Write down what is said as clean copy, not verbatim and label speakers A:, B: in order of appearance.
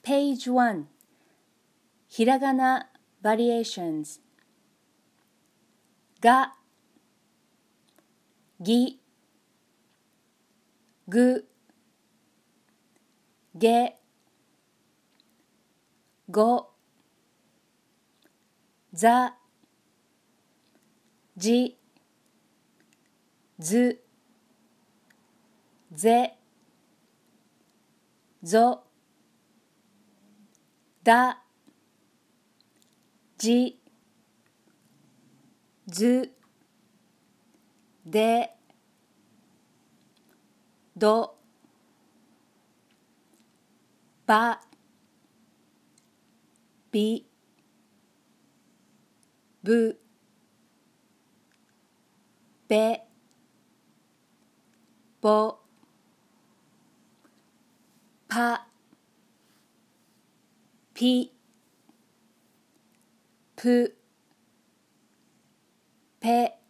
A: Page 1ひらがな Variations が、ぎ、ぐ、げ、ご、ざ、じ、ず、ぜ、ぞ、だ、じ、ず、で、ど、ば、び、ぶ、べ、ぼ、ぱ、ぴ、ぷ、ぺ、